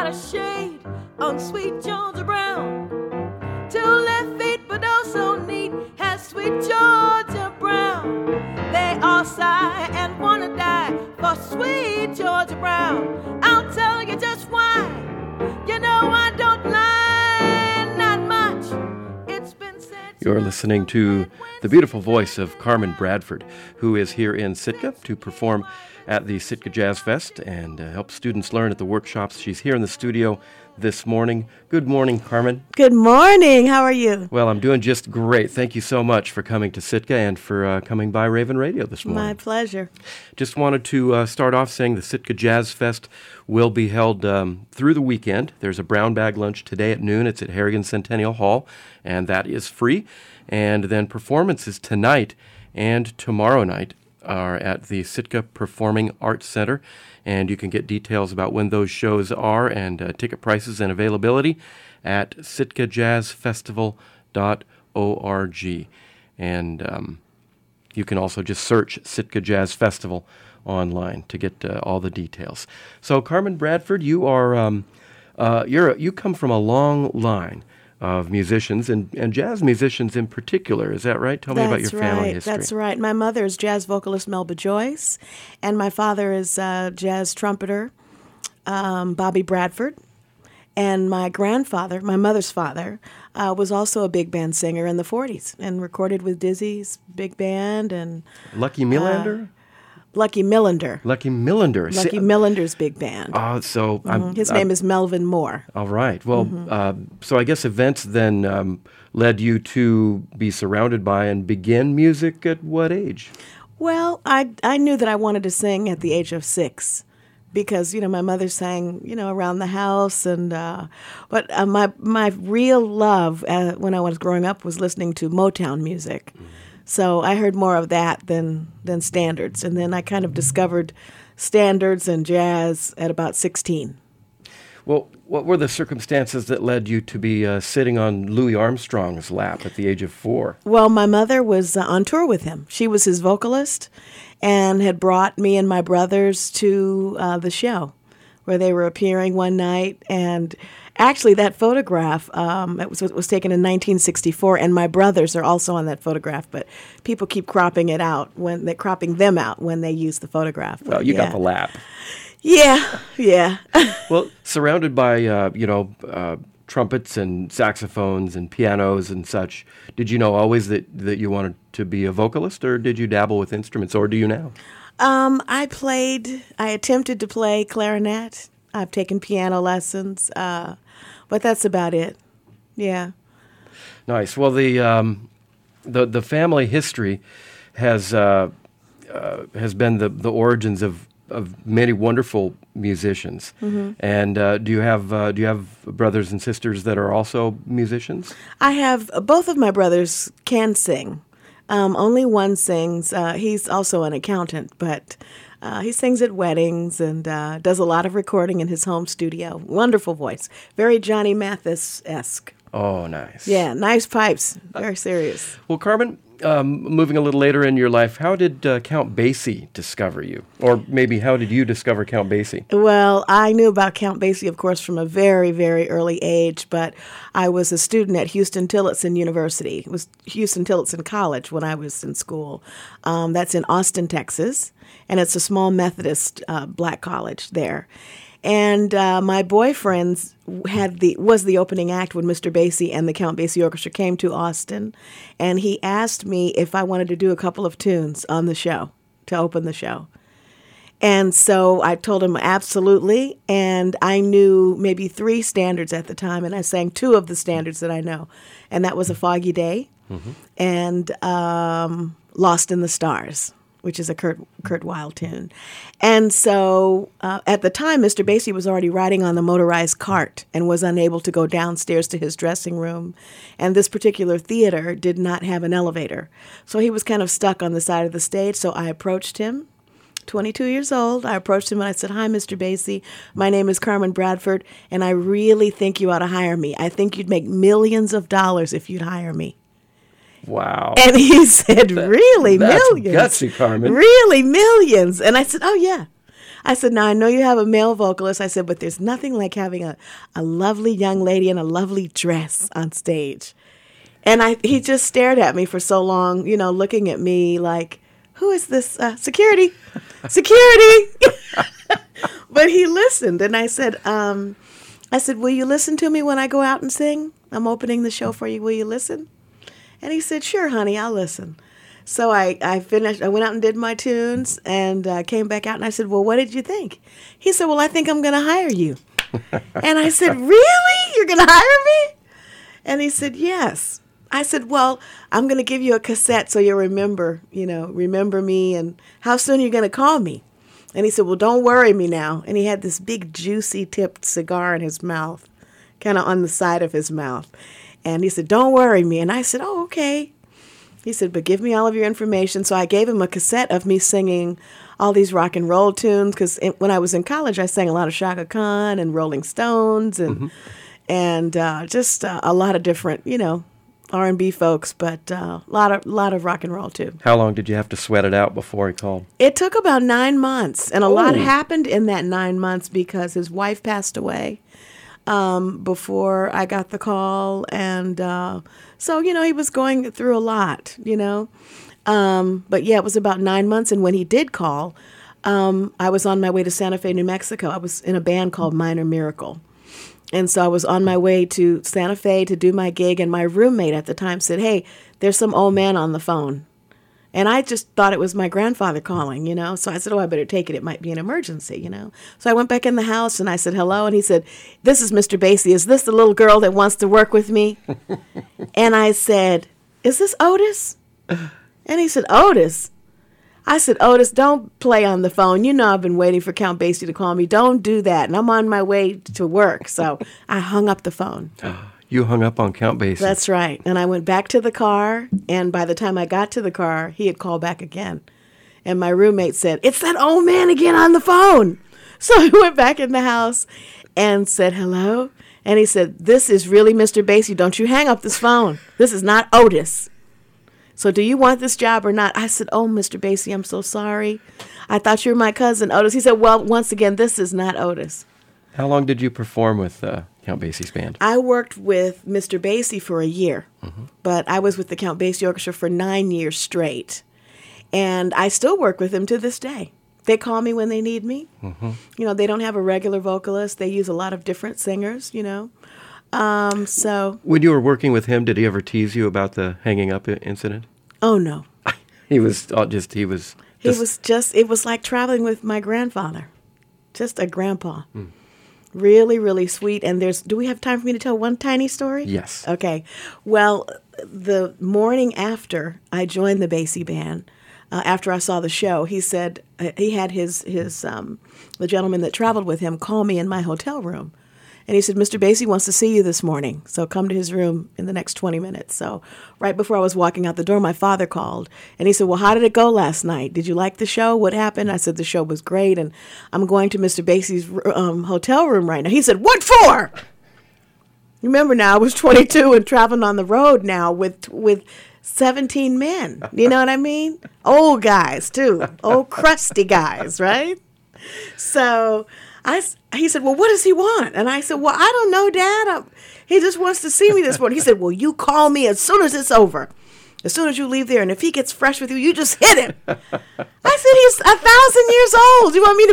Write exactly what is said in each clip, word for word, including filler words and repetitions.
not a shade on sweet Georgia Brown. Two left feet but oh so neat has sweet Georgia Brown. They all sigh and wanna die for sweet Georgia Brown. I'll tell you just why. You know I don't lie, not much. It's been said. You're listening to the beautiful voice of Carmen Bradford, who is here in Sitka to perform at the Sitka Jazz Fest and uh, help students learn at the workshops. She's here in the studio this morning. Good morning, Carmen. Good morning. How are you? Well, I'm doing just great. Thank you so much for coming to Sitka and for uh, coming by Raven Radio this morning. My pleasure. Just wanted to uh, start off saying the Sitka Jazz Fest will be held um, through the weekend. There's a brown bag lunch today at noon. It's at Harrigan Centennial Hall, and that is free. And then performances tonight and tomorrow night are at the Sitka Performing Arts Center, and you can get details about when those shows are and uh, ticket prices and availability at sitka jazz festival dot org. And um, you can also just search Sitka Jazz Festival online to get uh, all the details. So, Carmen Bradford, you are um, uh, you're a, you come from a long line of musicians, and, and jazz musicians in particular. Is that right? Tell me That's about your family right. history. That's right. My mother is jazz vocalist Melba Joyce, and my father is uh, jazz trumpeter um, Bobby Bradford. And my grandfather, my mother's father, uh, was also a big band singer in the forties and recorded with Dizzy's big band. And Lucky Melander? Uh, Lucky Millender. Lucky Millender. Lucky See, Millender's big band. Oh, so Mm-hmm. I'm, His I'm, name is Melvin Moore. All right. Well, Mm-hmm. uh, so I guess events then um, led you to be surrounded by and begin music at what age? Well, I I knew that I wanted to sing at the age of six, because you know my mother sang you know around the house, and uh, but uh, my my real love uh, when I was growing up was listening to Motown music. Mm-hmm. So I heard more of that than than standards, and then I kind of discovered standards and jazz at about sixteen. Well, what were the circumstances that led you to be uh, sitting on Louis Armstrong's lap at the age of four? Well, my mother was uh, on tour with him. She was his vocalist and had brought me and my brothers to uh, the show where they were appearing one night. And actually, that photograph, um, it was, it was taken in nineteen sixty-four, and my brothers are also on that photograph, but people keep cropping it out, when they're cropping them out when they use the photograph. Well, you yeah. got the lap. Yeah, yeah. Well, surrounded by, uh, you know, uh, trumpets and saxophones and pianos and such, did you know always that, that you wanted to be a vocalist, or did you dabble with instruments, or do you now? Um, I played, I attempted to play clarinet. I've taken piano lessons, uh, but that's about it. Yeah. Nice. Well, the um, the the family history has uh, uh, has been the, the origins of, of many wonderful musicians. Mm-hmm. And uh, do you have uh, do you have brothers and sisters that are also musicians? I have both of my brothers can sing. Um, only one sings. Uh, he's also an accountant, but uh, he sings at weddings and uh, does a lot of recording in his home studio. Wonderful voice. Very Johnny Mathis-esque. Oh, nice. Yeah, nice pipes. Very serious. Well, Carmen, um, moving a little later in your life, how did uh, Count Basie discover you? Or maybe how did you discover Count Basie? Well, I knew about Count Basie, of course, from a very, very early age, but I was a student at Huston-Tillotson University. It was Huston-Tillotson College when I was in school. Um, that's in Austin, Texas, and it's a small Methodist uh, black college there. And uh, my boyfriend had the was the opening act when Mister Basie and the Count Basie Orchestra came to Austin, and he asked me if I wanted to do a couple of tunes on the show to open the show. And so I told him absolutely, and I knew maybe three standards at the time, and I sang two of the standards that I know, and that was A Foggy Day mm-hmm. and um, Lost in the Stars, which is a Kurt Kurt Weill tune. And so uh, at the time, Mister Basie was already riding on the motorized cart and was unable to go downstairs to his dressing room. And this particular theater did not have an elevator. So he was kind of stuck on the side of the stage. So I approached him, twenty-two years old. I approached him and I said, "Hi, Mister Basie. My name is Carmen Bradford, and I really think you ought to hire me. I think you'd make millions of dollars if you'd hire me." Wow. And he said, that, really, that's millions? That's gutsy, Carmen. Really, millions? And I said, oh, yeah. I said, now I know you have a male vocalist. I said, but there's nothing like having a, a lovely young lady in a lovely dress on stage. And I, he just stared at me for so long, you know, looking at me like, who is this? Uh, security, security. But he listened. And I said, um, I said, will you listen to me when I go out and sing? I'm opening the show for you. Will you listen? And he said, sure, honey, I'll listen. So I, I finished, I went out and did my tunes and uh, came back out and I said, well, what did you think? He said, well, I think I'm going to hire you. And I said, really? You're going to hire me? And he said, yes. I said, well, I'm going to give you a cassette so you'll remember, you know, remember me and how soon you're going to call me. And he said, well, don't worry me now. And he had this big juicy tipped cigar in his mouth, kind of on the side of his mouth. And he said, don't worry me. And I said, oh, okay. He said, but give me all of your information. So I gave him a cassette of me singing all these rock and roll tunes because when I was in college, I sang a lot of Chaka Khan and Rolling Stones and mm-hmm. and uh, just uh, a lot of different, you know, R and B folks, but a uh, lot of lot of rock and roll too. How long did you have to sweat it out before he called? It took about nine months, and a oh. lot happened in that nine months because his wife passed away um, before I got the call, and uh, so you know he was going through a lot, you know. Um, but yeah, it was about nine months, and when he did call, um, I was on my way to Santa Fe, New Mexico. I was in a band called Minor Miracle. And so I was on my way to Santa Fe to do my gig, and my roommate at the time said, hey, there's some old man on the phone. And I just thought it was my grandfather calling, you know. So I said, oh, I better take it. It might be an emergency, you know. So I went back in the house, and I said, hello. And he said, this is Mister Basie. Is this the little girl that wants to work with me? And I said, is this Otis? And he said, Otis? I said, Otis, don't play on the phone. You know I've been waiting for Count Basie to call me. Don't do that. And I'm on my way to work. So I hung up the phone. You hung up on Count Basie. That's right. And I went back to the car. And by the time I got to the car, he had called back again. And my roommate said, it's that old man again on the phone. So I went back in the house and said, hello. And he said, this is really Mister Basie. Don't you hang up this phone. This is not Otis. So do you want this job or not? I said, oh, Mister Basie, I'm so sorry. I thought you were my cousin, Otis. He said, well, once again, this is not Otis. How long did you perform with uh, Count Basie's band? I worked with Mister Basie for a year, mm-hmm. but I was with the Count Basie Orchestra for nine years straight. And I still work with them to this day. They call me when they need me. Mm-hmm. You know, they don't have a regular vocalist. They use a lot of different singers, you know. Um, so when you were working with him, did he ever tease you about the hanging up incident? Oh, no. He was uh, just, he was... He just... was just, it was like traveling with my grandfather. Just a grandpa. Mm. Really, really sweet. And there's, do we have time for me to tell one tiny story? Yes. Okay. Well, the morning after I joined the Basie band, uh, after I saw the show, he said, uh, he had his, his um, the gentleman that traveled with him call me in my hotel room. And he said, Mister Basie wants to see you this morning, so come to his room in the next twenty minutes. So right before I was walking out the door, my father called. And he said, well, how did it go last night? Did you like the show? What happened? I said, the show was great, and I'm going to Mister Basie's um, hotel room right now. He said, what for? Remember now, I was twenty-two and traveling on the road now with with seventeen men. You know what I mean? Old guys, too. Old crusty guys, right? So... I, he said, well, what does he want? And I said, well, I don't know, Dad. I'm, he just wants to see me this morning. He said, well, you call me as soon as it's over, as soon as you leave there. And if he gets fresh with you, you just hit him. I said, he's a thousand years old. You want me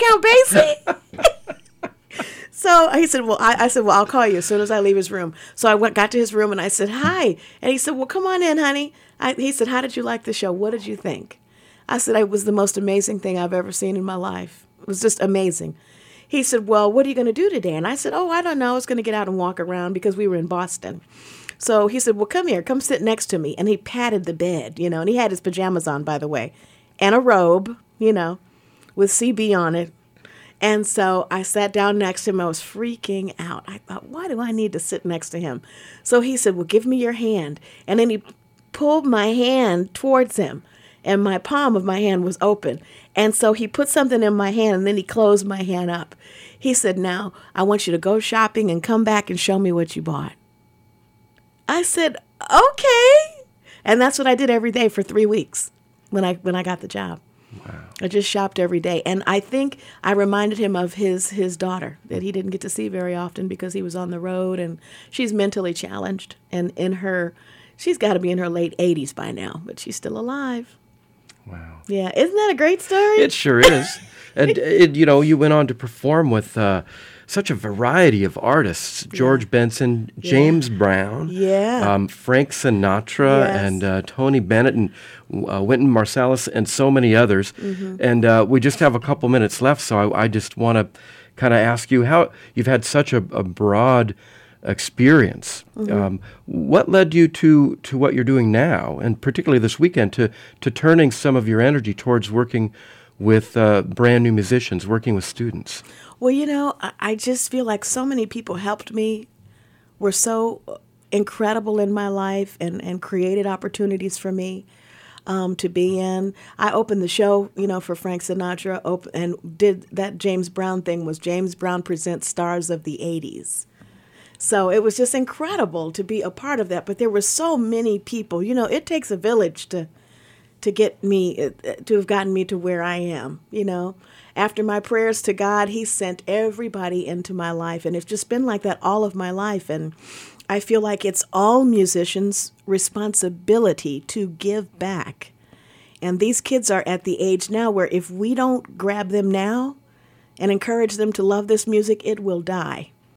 to beat up Count Basie? So he said, well, I, I said, well, I'll call you as soon as I leave his room. So I went, got to his room, and I said, hi. And he said, well, come on in, honey. I, he said, how did you like the show? What did you think? I said, it was the most amazing thing I've ever seen in my life. It was just amazing. He said, well, what are you going to do today? And I said, oh, I don't know. I was going to get out and walk around because we were in Boston. So he said, well, come here. Come sit next to me. And he patted the bed, you know, and he had his pajamas on, by the way, and a robe, you know, with C B on it. And so I sat down next to him. I was freaking out. I thought, why do I need to sit next to him? So he said, well, give me your hand. And then he pulled my hand towards him, and my palm of my hand was open. And so he put something in my hand, and then he closed my hand up. He said, now, I want you to go shopping and come back and show me what you bought. I said, okay. And that's what I did every day for three weeks when I when I got the job. Wow. I just shopped every day. And I think I reminded him of his his daughter that he didn't get to see very often because he was on the road, and she's mentally challenged. And in her, she's got to be in her late eighties by now, but she's still alive. Wow. Yeah. Isn't that a great story? It sure is. And, it, you know, you went on to perform with uh, such a variety of artists. George Yeah. Benson, James yeah. Brown, yeah. um, Frank Sinatra, Yes. and uh, Tony Bennett, and uh, Wynton Marsalis, and so many others. Mm-hmm. And uh, we just have a couple minutes left, so I, I just want to kind of ask you how you've had such a, a broad experience. Mm-hmm. Um, what led you to, to what you're doing now, and particularly this weekend, to, to turning some of your energy towards working with uh, brand new musicians, working with students? Well, you know, I, I just feel like so many people helped me, were so incredible in my life, and, and created opportunities for me um, to be in. I opened the show, you know, for Frank Sinatra, op- and did that James Brown thing was James Brown Presents Stars of the eighties. So it was just incredible to be a part of that. But there were so many people. You know, it takes a village to to get me, to have gotten me to where I am, you know. After my prayers to God, he sent everybody into my life. And it's just been like that all of my life. And I feel like it's all musicians' responsibility to give back. And these kids are at the age now where if we don't grab them now and encourage them to love this music, it will die.